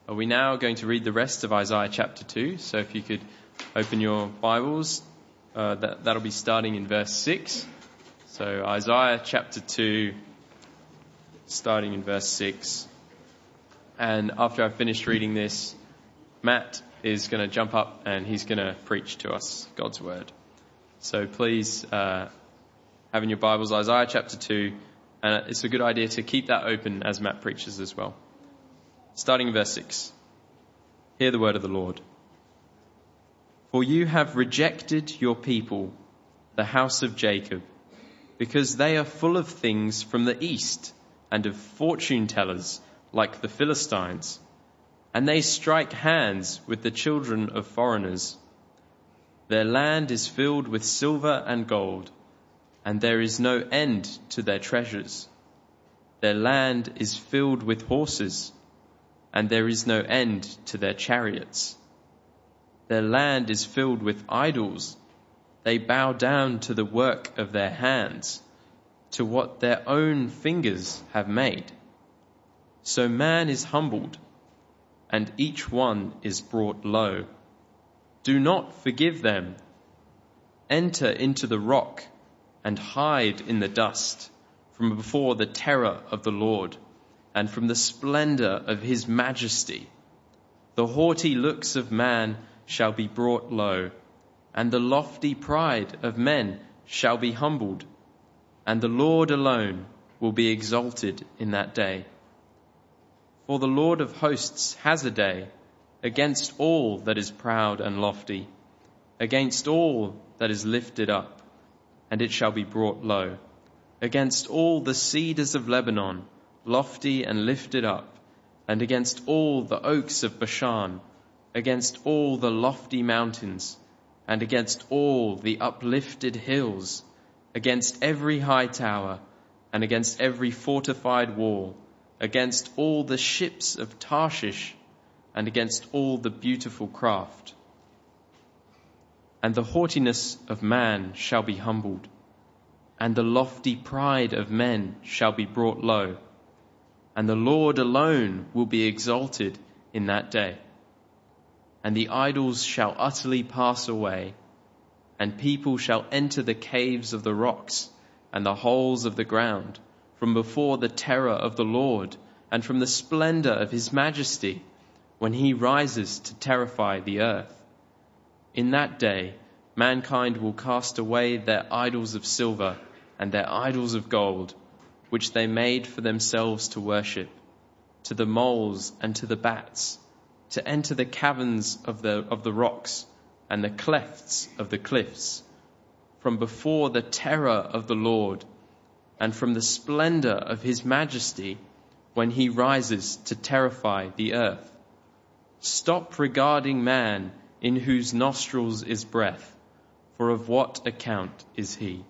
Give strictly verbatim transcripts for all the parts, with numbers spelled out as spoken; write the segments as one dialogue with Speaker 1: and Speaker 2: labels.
Speaker 1: Are we now going to read the rest of Isaiah chapter two? So if you could open your Bibles, uh, that, that'll be starting in verse six. So Isaiah chapter two, starting in verse six. And after I've finished reading this, Matt is going to jump up and he's going to preach to us God's word. So please uh, have in your Bibles Isaiah chapter two, and it's a good idea to keep that open as Matt preaches as well. Starting in verse six. Hear the word of the Lord. For you have rejected your people, the house of Jacob, because they are full of things from the east and of fortune tellers like the Philistines, and they strike hands with the children of foreigners. Their land is filled with silver and gold, and there is no end to their treasures. Their land is filled with horses, and there is no end to their chariots. Their land is filled with idols. They bow down to the work of their hands, to what their own fingers have made. So man is humbled, and each one is brought low. Do not forgive them. Enter into the rock and hide in the dust from before the terror of the Lord and from the splendor of his majesty. The haughty looks of man shall be brought low, and the lofty pride of men shall be humbled, and the Lord alone will be exalted in that day. For the Lord of hosts has a day against all that is proud and lofty, against all that is lifted up, and it shall be brought low, against all the cedars of Lebanon, lofty and lifted up, and against all the oaks of Bashan, against all the lofty mountains, and against all the uplifted hills, against every high tower, and against every fortified wall, against all the ships of Tarshish, and against all the beautiful craft. And the haughtiness of man shall be humbled, and the lofty pride of men shall be brought low, and the Lord alone will be exalted in that day. And the idols shall utterly pass away, and people shall enter the caves of the rocks and the holes of the ground, from before the terror of the Lord and from the splendor of his majesty, when he rises to terrify the earth. In that day, mankind will cast away their idols of silver and their idols of gold, which they made for themselves to worship, to the moles and to the bats, to enter the caverns of the, of the rocks and the clefts of the cliffs, from before the terror of the Lord and from the splendor of his majesty, when he rises to terrify the earth. Stop regarding man, in whose nostrils is breath, for of what account is he?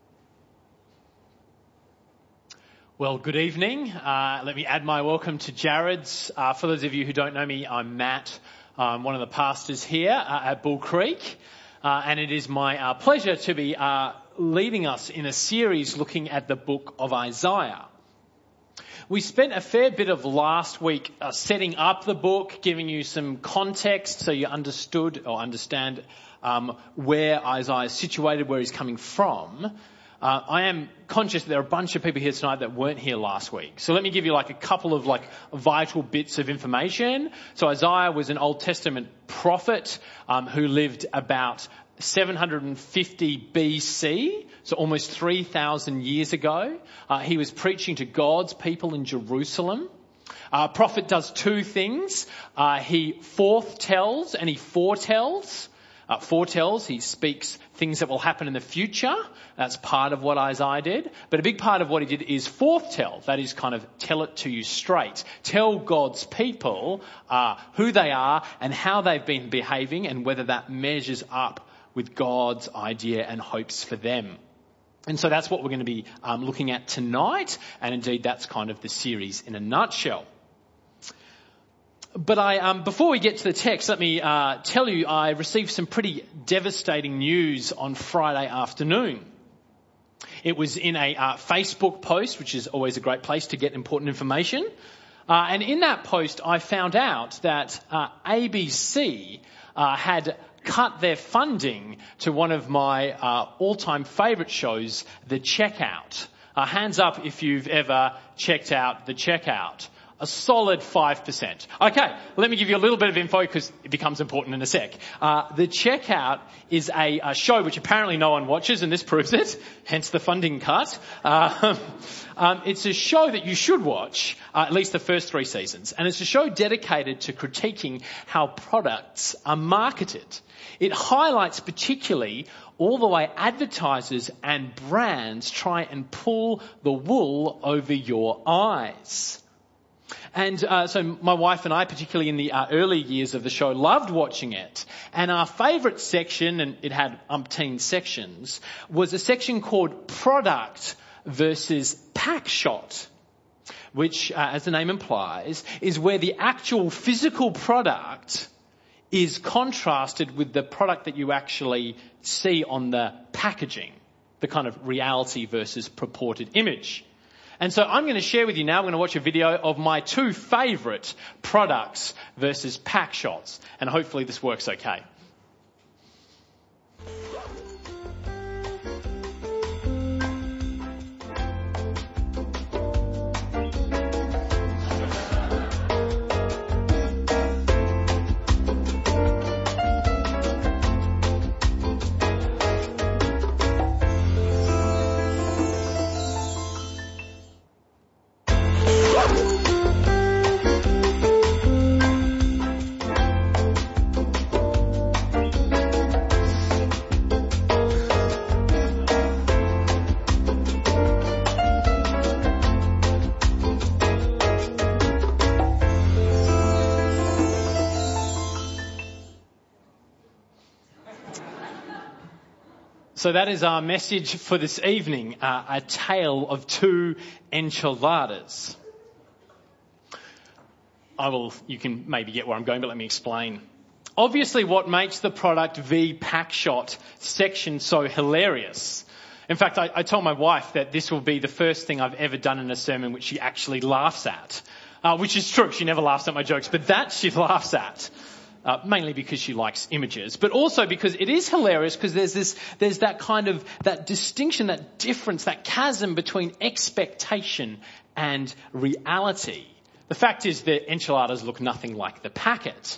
Speaker 2: Well, good evening. Uh, let me add my welcome to Jared's. Uh, for those of you who don't know me, I'm Matt. I'm one of the pastors here uh, at Bull Creek. Uh, and it is my uh, pleasure to be uh, leading us in a series looking at the book of Isaiah. We spent a fair bit of last week uh, setting up the book, giving you some context so you understood or understand um, where Isaiah is situated, where he's coming from. Uh, I am conscious that there are a bunch of people here tonight that weren't here last week. So let me give you like a couple of like vital bits of information. So Isaiah was an Old Testament prophet um, who lived about seven hundred fifty B C, so almost three thousand years ago. Uh, he was preaching to God's people in Jerusalem. Uh, a prophet does two things. Uh, he forthtells and he foretells. Uh, foretells, he speaks things that will happen in the future. That's part of what Isaiah did. But a big part of what he did is forthtell. That is kind of tell it to you straight. Tell God's people uh, who they are and how they've been behaving and whether that measures up with God's idea and hopes for them. And so that's what we're going to be um, looking at tonight. And indeed, that's kind of the series in a nutshell. But I, um, before we get to the text, let me uh, tell you I received some pretty devastating news on Friday afternoon. It was in a uh, Facebook post, which is always a great place to get important information. Uh, and in that post, I found out that uh, A B C uh, had cut their funding to one of my uh, all-time favourite shows, The Checkout. Uh, hands up if you've ever checked out The Checkout. A solid five percent. Okay, let me give you a little bit of info because it becomes important in a sec. Uh, the Checkout is a, a show which apparently no one watches, and this proves it, hence the funding cut. Uh, um, it's a show that you should watch, uh, at least the first three seasons, and it's a show dedicated to critiquing how products are marketed. It highlights particularly all the way advertisers and brands try and pull the wool over your eyes. And uh, so my wife and I, particularly in the uh, early years of the show, loved watching it. And our favourite section, and it had umpteen sections, was a section called Product versus Pack Shot, which, uh, as the name implies, is where the actual physical product is contrasted with the product that you actually see on the packaging, the kind of reality versus purported image. And so I'm going to share with you now, we're going to watch a video of my two favourite products versus pack shots. And hopefully this works okay. So that is our message for this evening, uh, a tale of two enchiladas. I will, you can maybe get where I'm going, but let me explain. Obviously, what makes the Product v Pack Shot section so hilarious. In fact, I, I told my wife that this will be the first thing I've ever done in a sermon which she actually laughs at, uh, which is true. She never laughs at my jokes, but that she laughs at. Uh, mainly because she likes images, but also because it is hilarious because there's this, there's that kind of, that distinction, that difference, that chasm between expectation and reality. The fact is that enchiladas look nothing like the packet.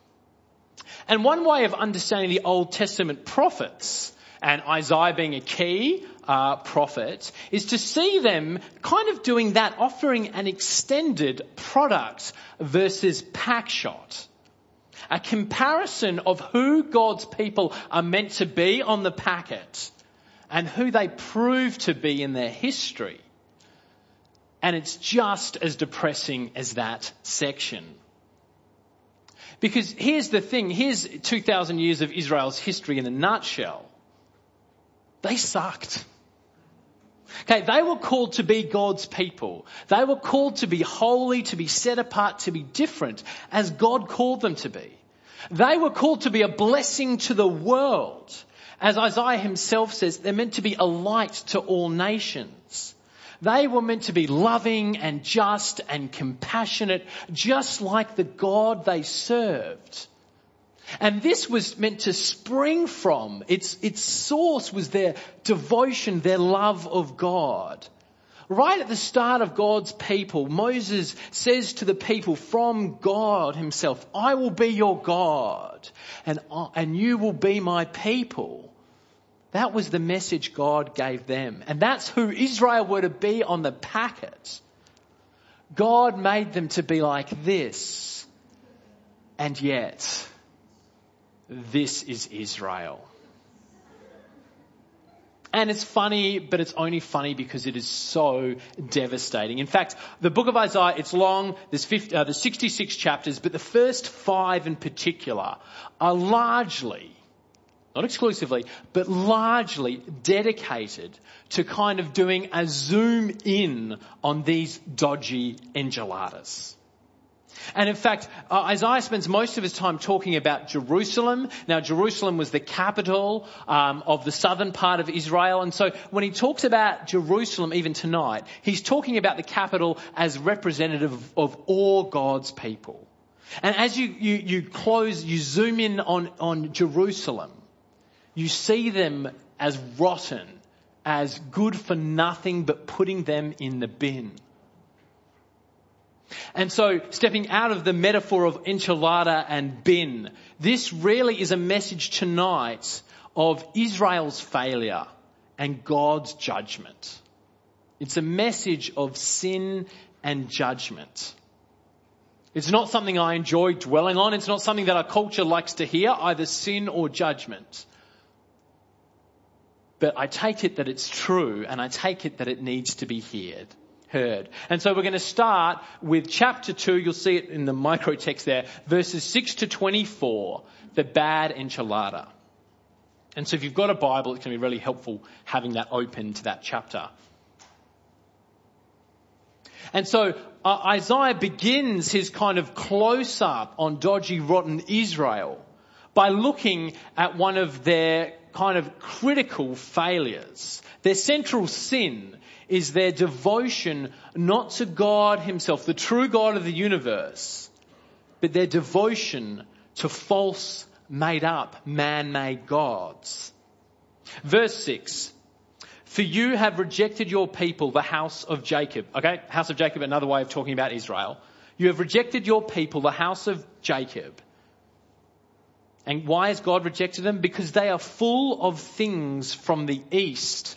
Speaker 2: And one way of understanding the Old Testament prophets, and Isaiah being a key uh, prophet, is to see them kind of doing that, offering an extended product versus pack shot. A comparison of who God's people are meant to be on the packet and who they prove to be in their history. And it's just as depressing as that section. Because here's the thing, here's two thousand years of Israel's history in a nutshell. They sucked. Okay, they were called to be God's people. They were called to be holy, to be set apart, to be different, as God called them to be. They were called to be a blessing to the world. As Isaiah himself says, they're meant to be a light to all nations. They were meant to be loving and just and compassionate, just like the God they served. And this was meant to spring from, its, its source was their devotion, their love of God. Right at the start of God's people, Moses says to the people from God himself, I will be your God and, and you will be my people. That was the message God gave them. And that's who Israel were to be on the packet. God made them to be like this. And yet, this is Israel. And it's funny, but it's only funny because it is so devastating. In fact, the book of Isaiah, it's long, there's, fifty, uh, there's sixty-six chapters, but the first five in particular are largely, not exclusively, but largely dedicated to kind of doing a zoom in on these dodgy enchiladas. And in fact, uh, Isaiah spends most of his time talking about Jerusalem. Now, Jerusalem was the capital um, of the southern part of Israel. And so when he talks about Jerusalem, even tonight, he's talking about the capital as representative of all God's people. And as you, you, you close, you zoom in on, on Jerusalem, you see them as rotten, as good for nothing but putting them in the bin. And so, stepping out of the metaphor of enchilada and bin, this really is a message tonight of Israel's failure and God's judgment. It's a message of sin and judgment. It's not something I enjoy dwelling on. It's not something that our culture likes to hear, either sin or judgment. But I take it that it's true, and I take it that it needs to be heard. heard. And so we're going to start with chapter two. You'll see it in the micro text there, verses six to twenty-four, the bad enchilada. And so if you've got a Bible, it's going to be really helpful having that open to that chapter. And so uh, Isaiah begins his kind of close-up on dodgy, rotten Israel by looking at one of their kind of critical failures. Their central sin is their devotion not to God himself, the true God of the universe, but their devotion to false, made-up, man-made gods. Verse six. For you have rejected your people, the house of Jacob. Okay, house of Jacob, another way of talking about Israel. You have rejected your people, the house of Jacob. And why has God rejected them? Because they are full of things from the east.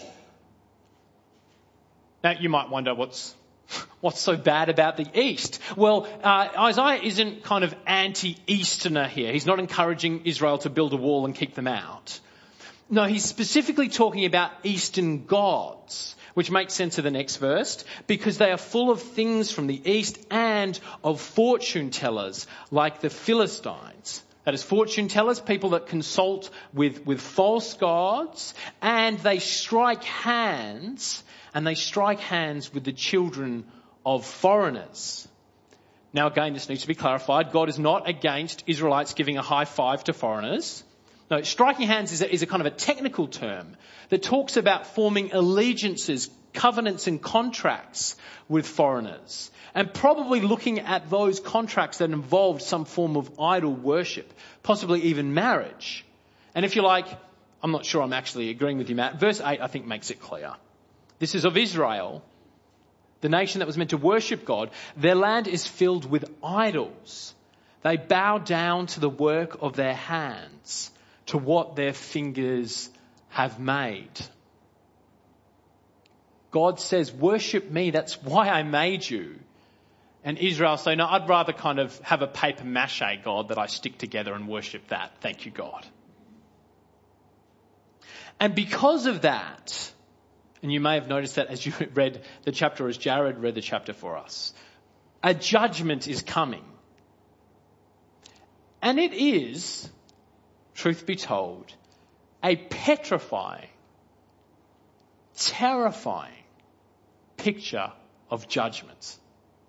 Speaker 2: Now, you might wonder what's what's so bad about the east? Well, uh, Isaiah isn't kind of anti-Easterner here. He's not encouraging Israel to build a wall and keep them out. No, he's specifically talking about Eastern gods, which makes sense of the next verse, because they are full of things from the east and of fortune tellers like the Philistines. That is, fortune tellers, people that consult with, with false gods, and they strike hands, and they strike hands with the children of foreigners. Now again, this needs to be clarified. God is not against Israelites giving a high five to foreigners. No, striking hands is a, is a kind of a technical term that talks about forming allegiances, covenants and contracts with foreigners. And probably looking at those contracts that involved some form of idol worship, possibly even marriage. And if you like, I'm not sure I'm actually agreeing with you, Matt. Verse eight, I think, makes it clear. This is of Israel, the nation that was meant to worship God. Their land is filled with idols. They bow down to the work of their hands, to what their fingers have made. God says, worship me, that's why I made you. And Israel say, no, I'd rather kind of have a paper mache God that I stick together and worship that. Thank you, God. And because of that, and you may have noticed that as you read the chapter, as Jared read the chapter for us, a judgment is coming. And it is, truth be told, a petrifying, terrifying picture of judgment.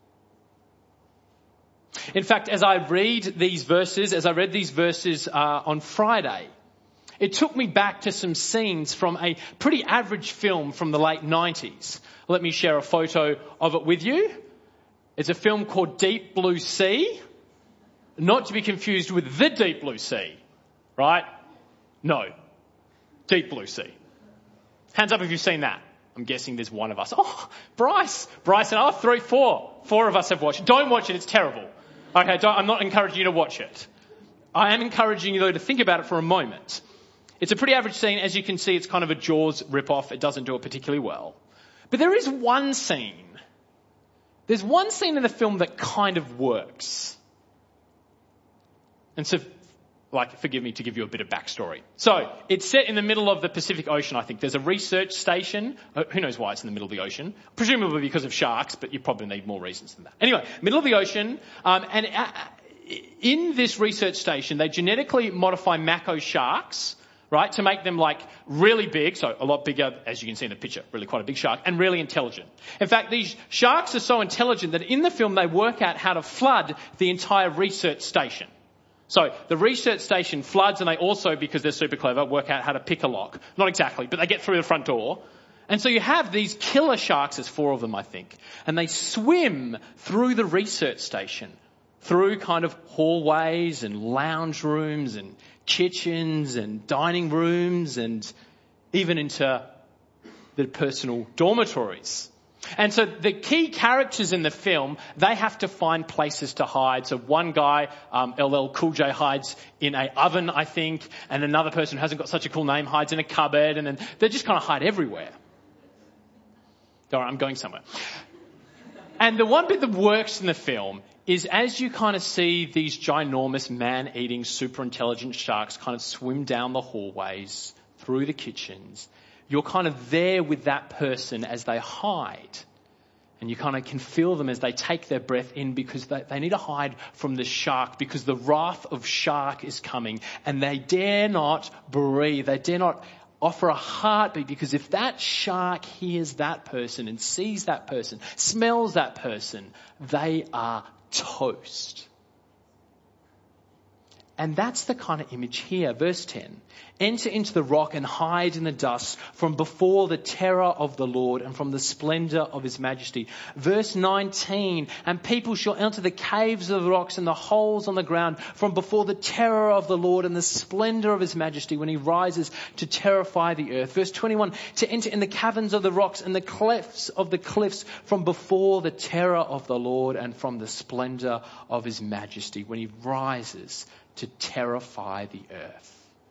Speaker 2: In fact, as I read these verses, as I read these verses uh, on Friday, it took me back to some scenes from a pretty average film from the late nineties. Let me share a photo of it with you. It's a film called Deep Blue Sea, not to be confused with The Deep Blue Sea, right? No, Deep Blue Sea. Hands up if you've seen that. I'm guessing there's one of us. Oh, Bryce, Bryce and oh, three, four. Four of us have watched it. Don't watch it, it's terrible. Okay, don't, I'm not encouraging you to watch it. I am encouraging you, though, to think about it for a moment. It's a pretty average scene. As you can see, it's kind of a Jaws rip-off. It doesn't do it particularly well. But there is one scene. There's one scene in the film that kind of works. And so, like, forgive me to give you a bit of backstory. So, it's set in the middle of the Pacific Ocean, I think. There's a research station. Uh, who knows why it's in the middle of the ocean? Presumably because of sharks, but you probably need more reasons than that. Anyway, middle of the ocean. Um, and uh, in this research station, they genetically modify mako sharks right? To make them like really big, so a lot bigger, as you can see in the picture, really quite a big shark, and really intelligent. In fact, these sharks are so intelligent that in the film they work out how to flood the entire research station. So the research station floods, and they also, because they're super clever, work out how to pick a lock. Not exactly, but they get through the front door. And so you have these killer sharks, there's four of them I think, and they swim through the research station, through kind of hallways and lounge rooms and kitchens and dining rooms and even into the personal dormitories. And so the key characters in the film, they have to find places to hide. So one guy, um, L L Cool J, hides in a oven, I think, and another person who hasn't got such a cool name hides in a cupboard, and then they just kind of hide everywhere. All right, I'm going somewhere. And the one bit that works in the film is as you kind of see these ginormous man-eating super intelligent sharks kind of swim down the hallways, through the kitchens, you're kind of there with that person as they hide. And you kind of can feel them as they take their breath in because they, they need to hide from the shark because the wrath of shark is coming and they dare not breathe. They dare not offer a heartbeat because if that shark hears that person and sees that person, smells that person, they are toast. And that's the kind of image here. Verse ten. Enter into the rock and hide in the dust from before the terror of the Lord and from the splendor of his majesty. Verse nineteen. And people shall enter the caves of the rocks and the holes on the ground from before the terror of the Lord and the splendor of his majesty when he rises to terrify the earth. Verse twenty-one. To enter in the caverns of the rocks and the clefts of the cliffs from before the terror of the Lord and from the splendor of his majesty when he rises to terrify the earth.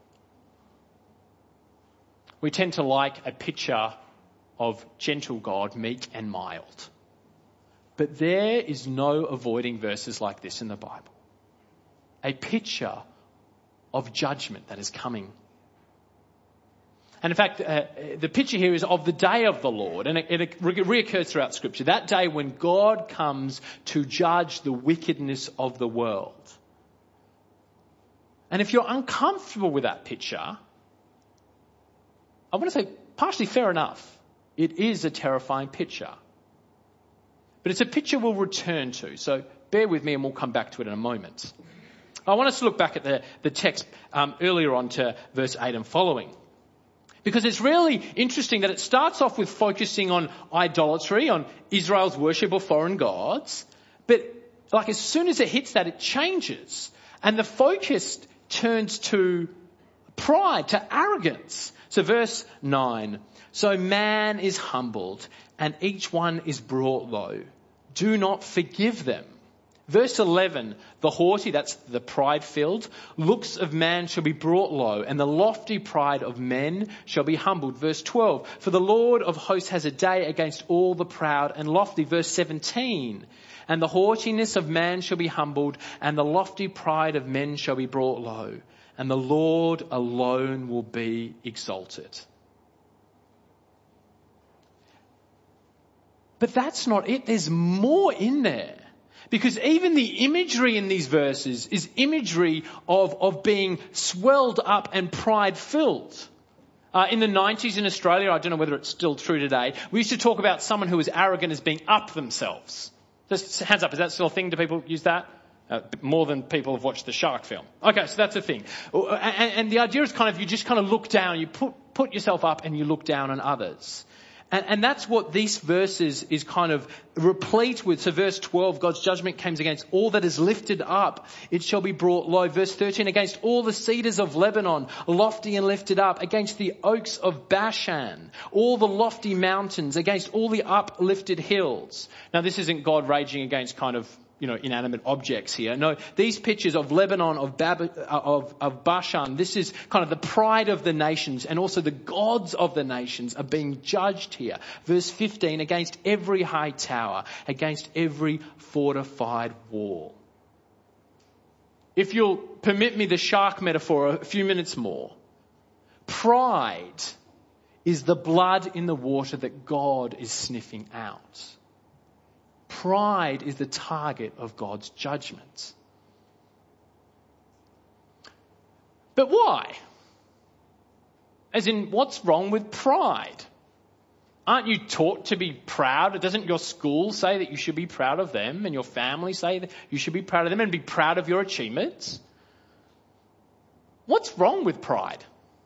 Speaker 2: We tend to like a picture of gentle God, meek and mild. But there is no avoiding verses like this in the Bible. A picture of judgment that is coming. And in fact, uh, the picture here is of the day of the Lord, and it, it reoccurs throughout Scripture. That day when God comes to judge the wickedness of the world. And if you're uncomfortable with that picture, I want to say partially fair enough. It is a terrifying picture. But it's a picture we'll return to. So bear with me and we'll come back to it in a moment. I want us to look back at the, the text um, earlier on to verse eight and following. Because it's really interesting that it starts off with focusing on idolatry, on Israel's worship of foreign gods. But like as soon as it hits that, it changes. And the focus turns to pride, to arrogance. So verse nine. So man is humbled and each one is brought low. Do not forgive them. Verse eleven. The haughty, that's the pride-filled, looks of man shall be brought low and the lofty pride of men shall be humbled. Verse twelve. For the Lord of hosts has a day against all the proud and lofty. Verse seventeen. And the haughtiness of man shall be humbled, and the lofty pride of men shall be brought low, and the Lord alone will be exalted. But that's not it. There's more in there. Because even the imagery in these verses is imagery of, of being swelled up and pride-filled. Uh, in the nineties in Australia, I don't know whether it's still true today, we used to talk about someone who was arrogant as being up themselves. Just hands up, is that still a thing? Do people use that? Uh, more than people have watched the shark film. Okay, so that's a thing. And, and the idea is kind of, you just kind of look down, you put, put yourself up and you look down on others. And, and that's what these verses is kind of replete with. So verse twelve, God's judgment comes against all that is lifted up. It shall be brought low. Verse thirteen, against all the cedars of Lebanon, lofty and lifted up. Against the oaks of Bashan, all the lofty mountains. Against all the uplifted hills. Now this isn't God raging against kind of, you know, inanimate objects here. No, these pictures of Lebanon, of, Bab- of, of Bashan, this is kind of the pride of the nations and also the gods of the nations are being judged here. Verse fifteen, against every high tower, against every fortified wall. If you'll permit me the shark metaphor a few minutes more, pride is the blood in the water that God is sniffing out. Pride is the target of God's judgment. But why? As in, what's wrong with pride? Aren't you taught to be proud? Doesn't your school say that you should be proud of them, and your family say that you should be proud of them and be proud of your achievements? What's wrong with pride?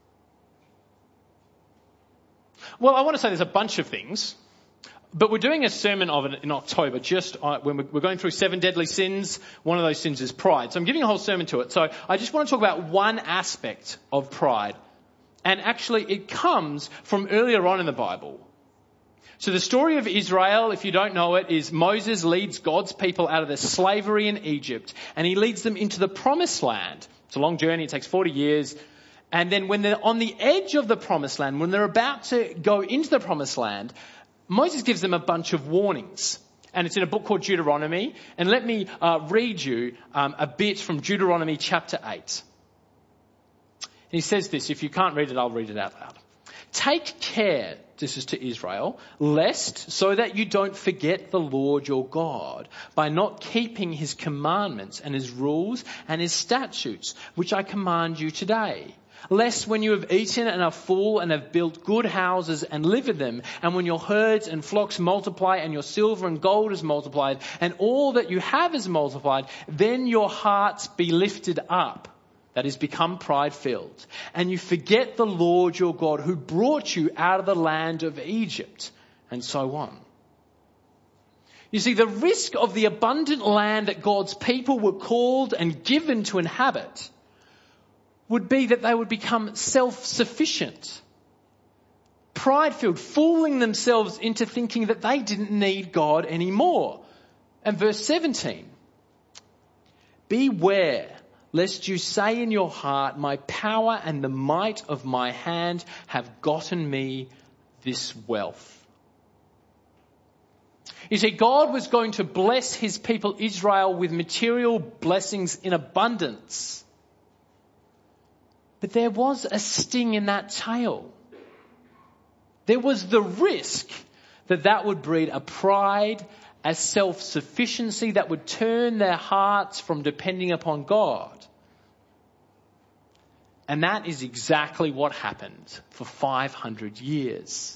Speaker 2: Well, I want to say there's a bunch of things, but we're doing a sermon of it in October, just when we're going through seven deadly sins. One of those sins is pride. So I'm giving a whole sermon to it. So I just want to talk about one aspect of pride. And actually it comes from earlier on in the Bible. So the story of Israel, if you don't know it, is Moses leads God's people out of their slavery in Egypt, and he leads them into the promised land. It's a long journey. It takes forty years. And then when they're on the edge of the promised land, when they're about to go into the promised land, Moses gives them a bunch of warnings. And it's in a book called Deuteronomy. And let me uh, read you um, a bit from Deuteronomy chapter eight. And he says this. If you can't read it, I'll read it out loud. Take care, this is to Israel, lest so that you don't forget the Lord your God by not keeping his commandments and his rules and his statutes, which I command you today. Lest when you have eaten and are full and have built good houses and live in them, and when your herds and flocks multiply and your silver and gold is multiplied and all that you have is multiplied, then your hearts be lifted up. That is, become pride-filled. And you forget the Lord your God who brought you out of the land of Egypt, and so on. You see, the risk of the abundant land that God's people were called and given to inhabit would be that they would become self-sufficient, pride-filled, fooling themselves into thinking that they didn't need God anymore. And verse seventeen, beware lest you say in your heart, my power and the might of my hand have gotten me this wealth. You see, God was going to bless his people Israel with material blessings in abundance. But there was a sting in that tail. There was the risk that that would breed a pride, a self-sufficiency that would turn their hearts from depending upon God. And that is exactly what happened for five hundred years.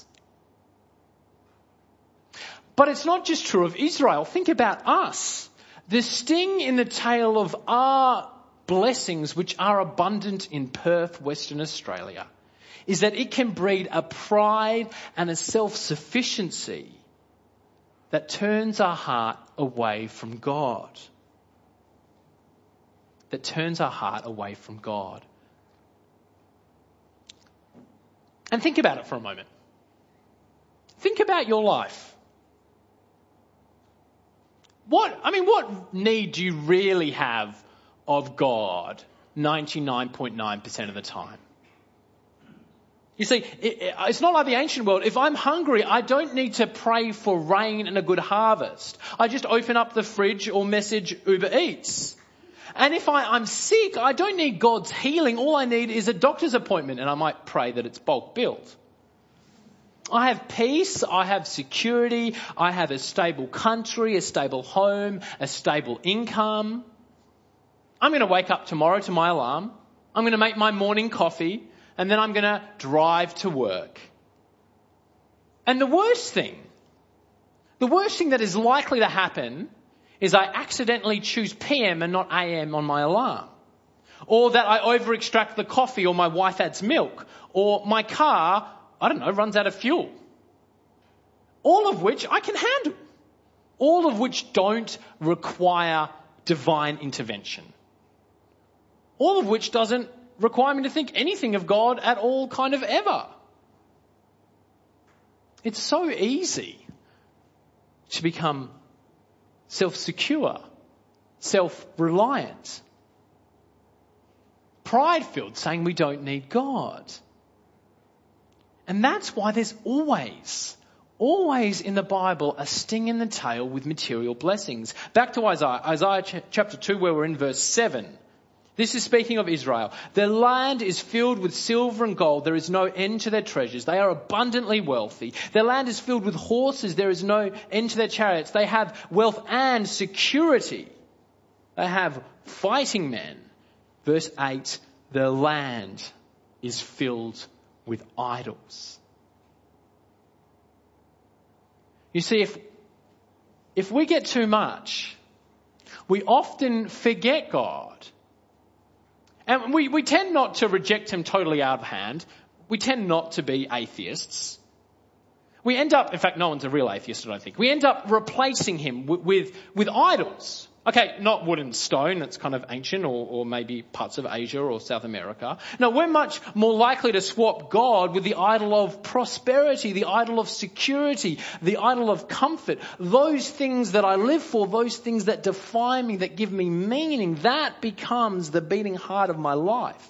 Speaker 2: But it's not just true of Israel. Think about us. The sting in the tail of our blessings, which are abundant in Perth, Western Australia, is that it can breed a pride and a self-sufficiency that turns our heart away from God. That turns our heart away from God. And think about it for a moment. Think about your life. What, I mean, what need do you really have of God ninety-nine point nine percent of the time? You see, it, it, it's not like the ancient world. If I'm hungry, I don't need to pray for rain and a good harvest. I just open up the fridge or message Uber Eats. And if I, I'm sick, I don't need God's healing. All I need is a doctor's appointment, and I might pray that it's bulk billed. I have peace, I have security, I have a stable country, a stable home, a stable income. I'm going to wake up tomorrow to my alarm. I'm going to make my morning coffee, and then I'm going to drive to work. And the worst thing, the worst thing that is likely to happen is I accidentally choose P M and not A M on my alarm. Or that I over-extract the coffee, or my wife adds milk, or my car, I don't know, runs out of fuel. All of which I can handle. All of which don't require divine intervention. All of which doesn't require me to think anything of God at all, kind of ever. It's so easy to become self-secure, self-reliant, pride-filled, saying we don't need God. And that's why there's always, always in the Bible a sting in the tail with material blessings. Back to Isaiah, Isaiah ch- chapter two, where we're in verse seven. This is speaking of Israel. Their land is filled with silver and gold. There is no end to their treasures. They are abundantly wealthy. Their land is filled with horses. There is no end to their chariots. They have wealth and security. They have fighting men. Verse eight, their land is filled with idols. You see, if, if we get too much, we often forget God. And we, we tend not to reject him totally out of hand. We tend not to be atheists. We end up, in fact, no one's a real atheist, I don't think. We end up replacing him with, with, with idols. Okay, not wood and stone, that's kind of ancient, or, or maybe parts of Asia or South America. No, we're much more likely to swap God with the idol of prosperity, the idol of security, the idol of comfort. Those things that I live for, those things that define me, that give me meaning, that becomes the beating heart of my life.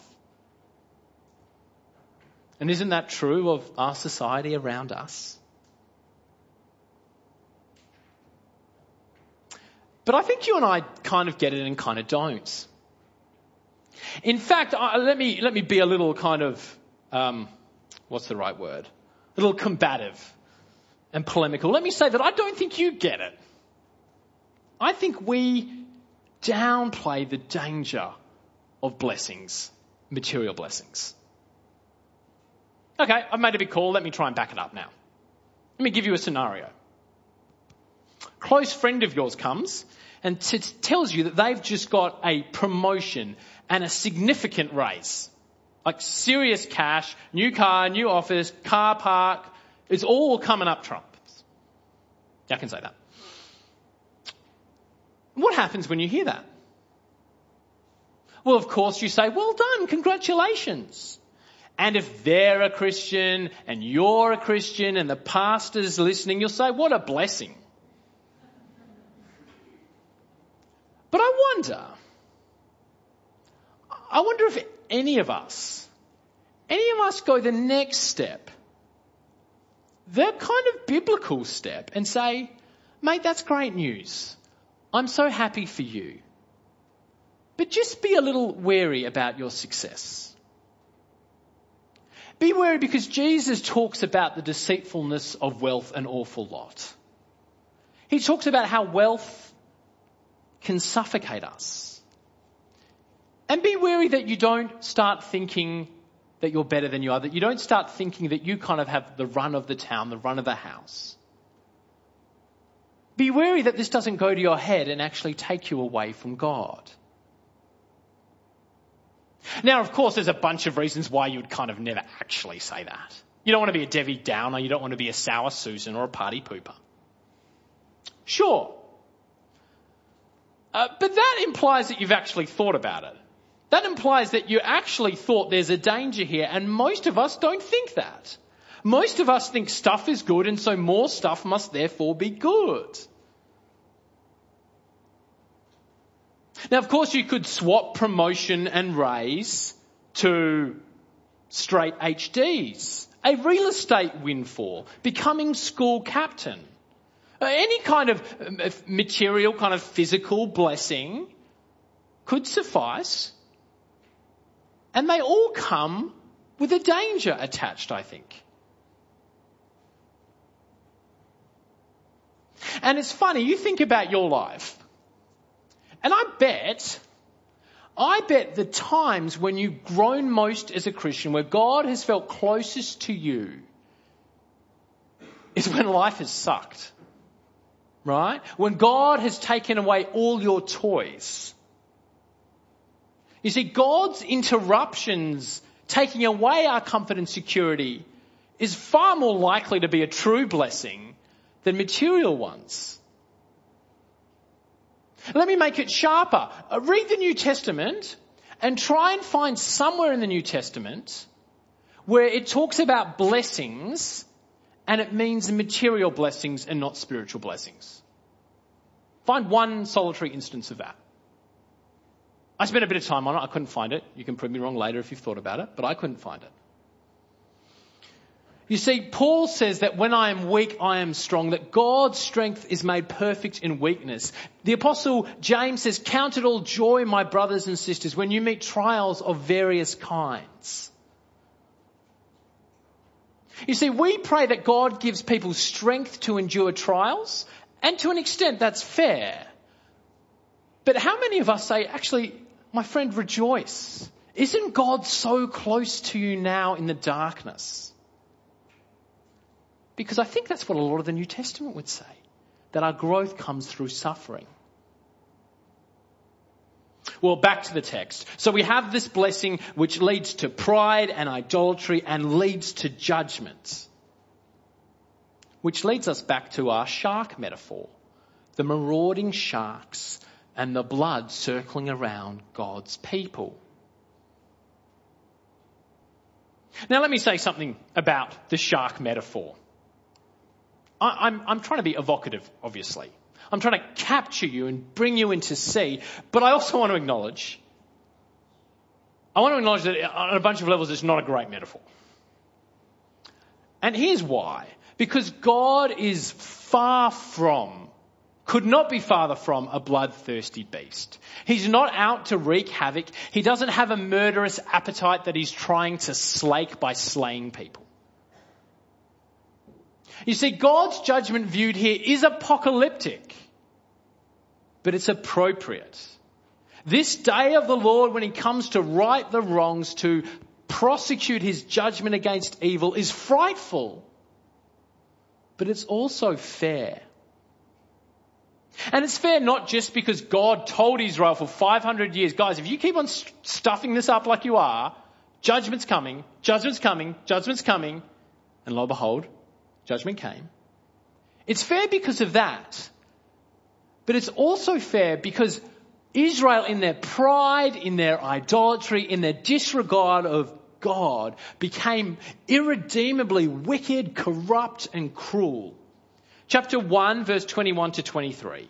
Speaker 2: And isn't that true of our society around us? But I think you and I kind of get it and kind of don't. In fact, I, let me let me be a little kind of, um, what's the right word? A little combative and polemical. Let me say that I don't think you get it. I think we downplay the danger of blessings, material blessings. Okay, I've made a big call. Let me try and back it up now. Let me give you a scenario. A close friend of yours comes and t- tells you that they've just got a promotion and a significant raise. Like serious cash, new car, new office, car park. It's all coming up trumps. Yeah, I can say that. What happens when you hear that? Well, of course you say, well done, congratulations. And if they're a Christian and you're a Christian and the pastor's listening, you'll say, what a blessing. But I wonder, I wonder if any of us, any of us go the next step, the kind of biblical step, and say, mate, that's great news. I'm so happy for you. But just be a little wary about your success. Be wary because Jesus talks about the deceitfulness of wealth an awful lot. He talks about how wealth can suffocate us. And be wary that you don't start thinking that you're better than you are, that you don't start thinking that you kind of have the run of the town, the run of the house. Be wary that this doesn't go to your head and actually take you away from God. Now, of course, there's a bunch of reasons why you would kind of never actually say that. You don't want to be a Debbie Downer. You don't want to be a sour Susan or a party pooper. Sure. Uh, but that implies that you've actually thought about it. That implies that you actually thought there's a danger here, and most of us don't think that. Most of us think stuff is good, and so more stuff must therefore be good. Now, of course, you could swap promotion and raise to straight H Ds, a real estate windfall, becoming school captain. Any kind of material, kind of physical blessing could suffice. And they all come with a danger attached, I think. And it's funny, you think about your life. And I bet, I bet the times when you've grown most as a Christian, where God has felt closest to you, is when life has sucked. Right? When God has taken away all your toys. You see, God's interruptions, taking away our comfort and security, is far more likely to be a true blessing than material ones. Let me make it sharper. Read the New Testament and try and find somewhere in the New Testament where it talks about blessings and it means material blessings and not spiritual blessings. Find one solitary instance of that. I spent a bit of time on it. I couldn't find it. You can prove me wrong later if you've thought about it, but I couldn't find it. You see, Paul says that when I am weak, I am strong, that God's strength is made perfect in weakness. The Apostle James says, count it all joy, my brothers and sisters, when you meet trials of various kinds. You see, we pray that God gives people strength to endure trials, and to an extent that's fair. But how many of us say, actually, my friend, rejoice Isn't God so close to you now in the darkness? Because I think that's what a lot of the New Testament would say, that our growth comes through suffering. Well, back to the text. So we have this blessing which leads to pride and idolatry and leads to judgment. Which leads us back to our shark metaphor. The marauding sharks and the blood circling around God's people. Now let me say something about the shark metaphor. I, I'm, I'm trying to be evocative, obviously. I'm trying to capture you and bring you into sea, but I also want to acknowledge, I want to acknowledge that on a bunch of levels it's not a great metaphor. And here's why. Because God is far from, could not be farther from a bloodthirsty beast. He's not out to wreak havoc. He doesn't have a murderous appetite that he's trying to slake by slaying people. You see, God's judgment viewed here is apocalyptic, but it's appropriate. This day of the Lord, when he comes to right the wrongs, to prosecute his judgment against evil, is frightful, but it's also fair. And it's fair not just because God told Israel for five hundred years, guys, if you keep on st- stuffing this up like you are, judgment's coming, judgment's coming, judgment's coming, and lo and behold, judgment came. It's fair because of that. But it's also fair because Israel, in their pride, in their idolatry, in their disregard of God, became irredeemably wicked, corrupt, and cruel. Chapter one, verse twenty-one to twenty-three.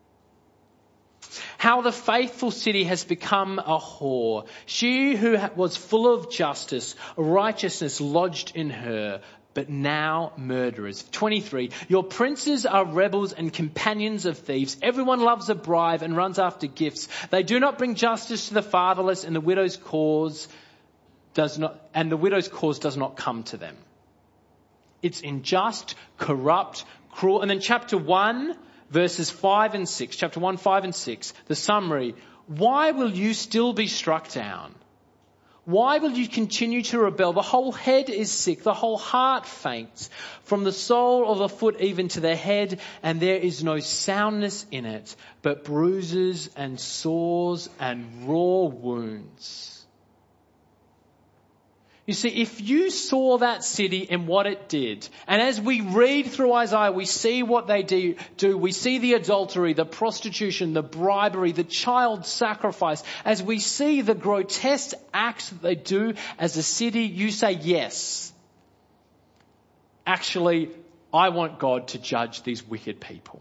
Speaker 2: How the faithful city has become a whore. She who was full of justice, righteousness lodged in her, but now murderers. twenty-three. Your princes are rebels and companions of thieves. Everyone loves a bribe and runs after gifts. They do not bring justice to the fatherless, and the widow's cause does not, and the widow's cause does not come to them. It's unjust, corrupt, cruel. And then chapter one, verses five and six. Chapter one, five and six. The summary. Why will you still be struck down? Why will you continue to rebel? The whole head is sick, the whole heart faints, from the sole of the foot even to the head, and there is no soundness in it, but bruises and sores and raw wounds. You see, if you saw that city and what it did, and as we read through Isaiah, we see what they do, do. We see the adultery, the prostitution, the bribery, the child sacrifice. As we see the grotesque acts that they do as a city, you say, yes. Actually, I want God to judge these wicked people.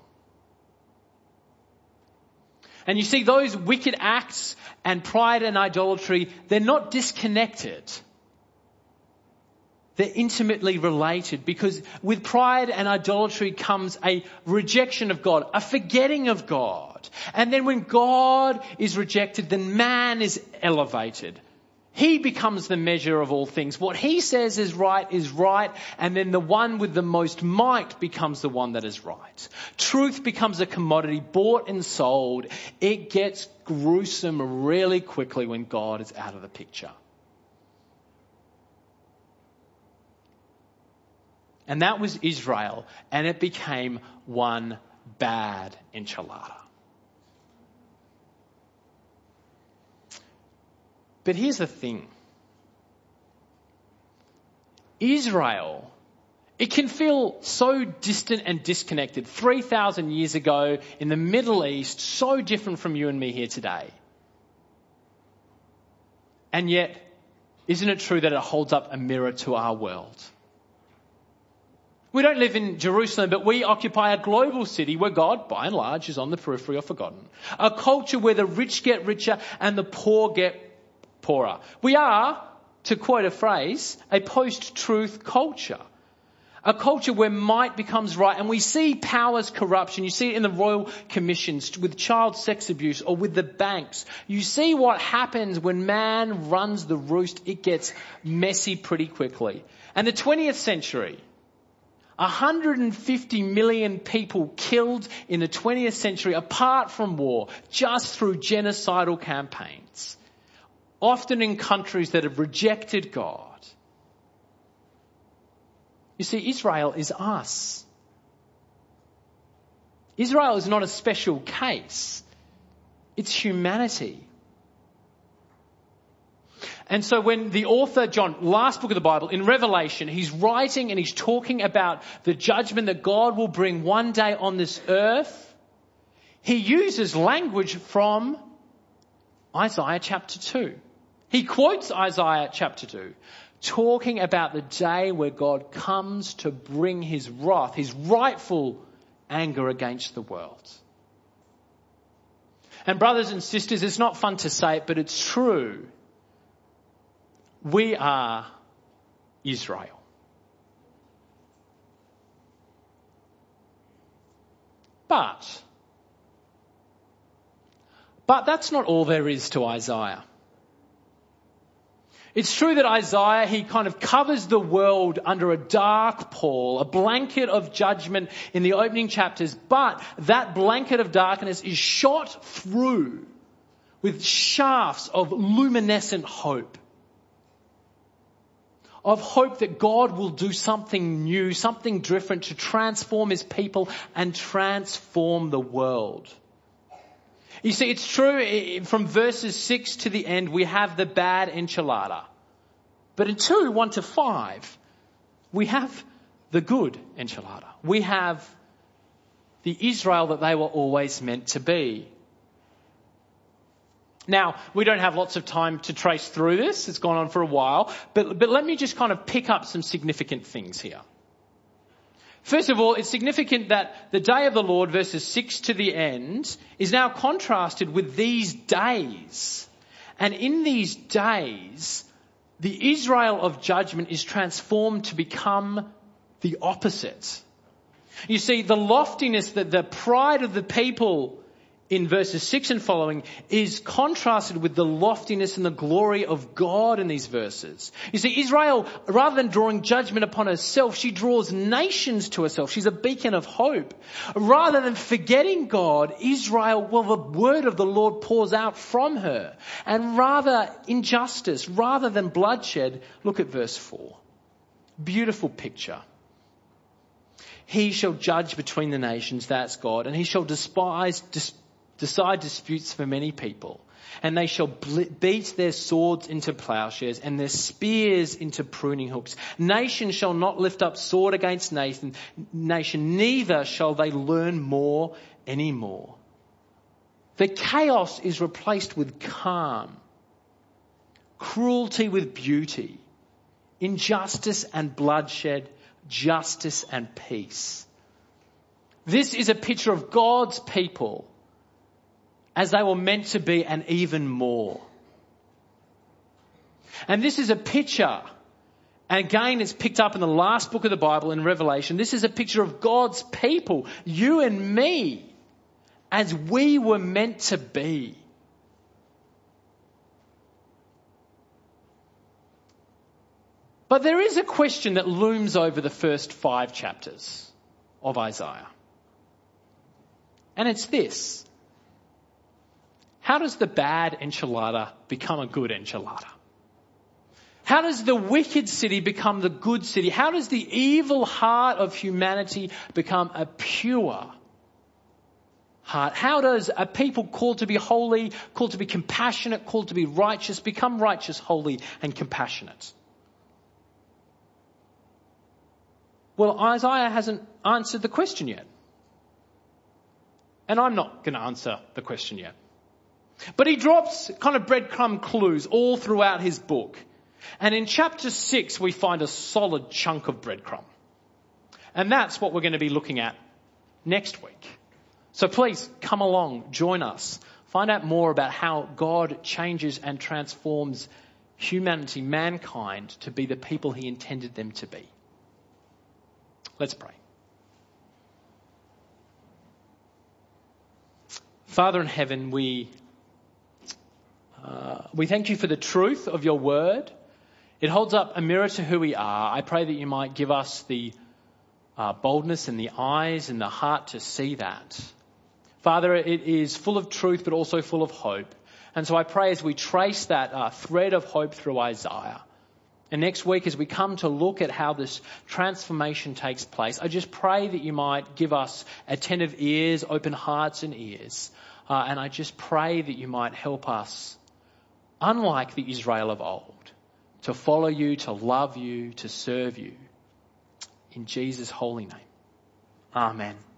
Speaker 2: And you see, those wicked acts and pride and idolatry, they're not disconnected. They're intimately related, because with pride and idolatry comes a rejection of God, a forgetting of God. And then when God is rejected, then man is elevated. He becomes the measure of all things. What he says is right is right, and then the one with the most might becomes the one that is right. Truth becomes a commodity bought and sold. It gets gruesome really quickly when God is out of the picture. And that was Israel, and it became one bad enchilada. But here's the thing. Israel, it can feel so distant and disconnected. three thousand years ago in the Middle East, so different from you and me here today. And yet, isn't it true that it holds up a mirror to our world? We don't live in Jerusalem, but we occupy a global city where God, by and large, is on the periphery or forgotten. A culture where the rich get richer and the poor get poorer. We are, to quote a phrase, a post-truth culture. A culture where might becomes right, and we see power's corruption. You see it in the royal commissions with child sex abuse or with the banks. You see what happens when man runs the roost. It gets messy pretty quickly. And the twentieth century... one hundred fifty million people killed in the twentieth century apart from war, just through genocidal campaigns. often in countries that have rejected God. You see, Israel is us. Israel is not a special case. It's humanity. And so when the author, John, last book of the Bible, in Revelation, he's writing and he's talking about the judgment that God will bring one day on this earth, he uses language from Isaiah chapter two. He quotes Isaiah chapter two, talking about the day where God comes to bring his wrath, his rightful anger against the world. And brothers and sisters, it's not fun to say it, but it's true. We are Israel. But, but that's not all there is to Isaiah. It's true that Isaiah, he kind of covers the world under a dark pall, a blanket of judgment in the opening chapters, but that blanket of darkness is shot through with shafts of luminescent hope. Of hope that God will do something new, something different to transform his people and transform the world. You see, it's true, from verses six to the end, we have the bad enchilada. But in two, one to five, we have the good enchilada. We have the Israel that they were always meant to be. Now, we don't have lots of time to trace through this. It's gone on for a while. But, but let me just kind of pick up some significant things here. First of all, it's significant that the day of the Lord, verses six to the end, is now contrasted with these days. And in these days, the Israel of judgment is transformed to become the opposite. You see, the loftiness, the, the pride of the people in verses six and following is contrasted with the loftiness and the glory of God in these verses. You see, Israel, rather than drawing judgment upon herself, she draws nations to herself. She's a beacon of hope. Rather than forgetting God, Israel, well, the word of the Lord pours out from her. And rather injustice, rather than bloodshed, look at verse four. Beautiful picture. He shall judge between the nations, that's God, and he shall despise, dis- decide disputes for many people. And they shall ble- beat their swords into plowshares and their spears into pruning hooks. Nation shall not lift up sword against nation, nation, neither shall they learn more anymore. The chaos is replaced with calm, cruelty with beauty, injustice and bloodshed, justice and peace. This is a picture of God's people as they were meant to be, and even more. And this is a picture, and again it's picked up in the last book of the Bible in Revelation. This is a picture of God's people, you and me, as we were meant to be. But there is a question that looms over the first five chapters of Isaiah. And it's this. How does the bad enchilada become a good enchilada? How does the wicked city become the good city? How does the evil heart of humanity become a pure heart? How does a people called to be holy, called to be compassionate, called to be righteous, become righteous, holy, and compassionate? Well, Isaiah hasn't answered the question yet. And I'm not going to answer the question yet. But he drops kind of breadcrumb clues all throughout his book. And in chapter six, we find a solid chunk of breadcrumb. And that's what we're going to be looking at next week. So please come along, join us. Find out more about how God changes and transforms humanity, mankind, to be the people he intended them to be. Let's pray. Father in heaven, we uh, we thank you for the truth of your word. It holds up a mirror to who we are. I pray that you might give us the uh, boldness and the eyes and the heart to see that. Father, it is full of truth but also full of hope. And so I pray as we trace that uh, thread of hope through Isaiah, and next week as we come to look at how this transformation takes place, I just pray that you might give us attentive ears, open hearts and ears. Uh, and I just pray that you might help us, unlike the Israel of old, to follow you, to love you, to serve you. In Jesus' holy name. Amen.